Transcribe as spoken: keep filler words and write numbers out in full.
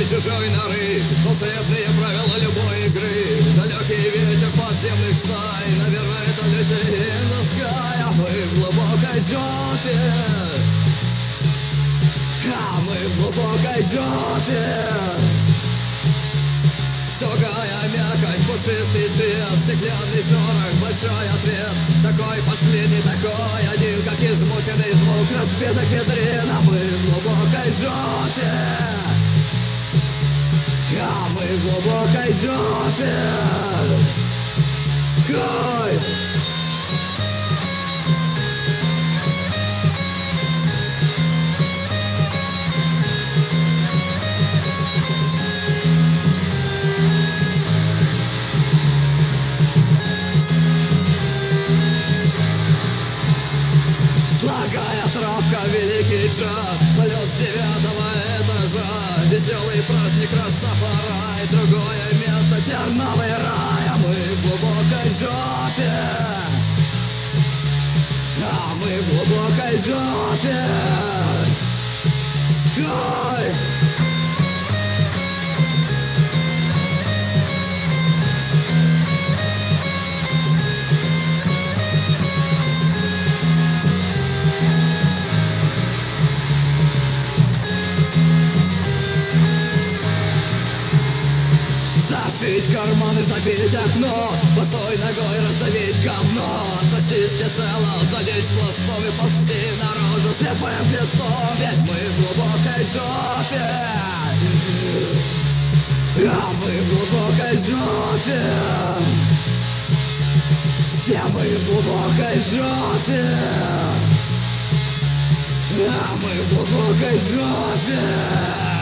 чужой норы, волшебные правила любой игры. Далекий ветер подземных стай, наверное, это Lucy in the sky. А мы в глубокой жопе, а мы в глубокой жопе. Тугая мякоть, пушистый цвет, стеклянный шорох, большой ответ. Такой последний, такой один, как измученный звук разбитых витрин. А мы в глубокой жопе, а мы в глубокой жопе. Ой! Благая травка, великий джаз, полет с девятого этажа. Веселый праздник Растафарай, другое место терновый рай. А мы в глубокой жопе, а мы в глубокой жопе. Ой! Зашить карманы, забить окно, босой ногой раздавить говно. Сосисти цело, задеть сплошном и ползти наружу слепым листом. Ведь мы в глубокой жопе, а мы в глубокой жопе. Все мы в глубокой жопе, а мы в глубокой жопе.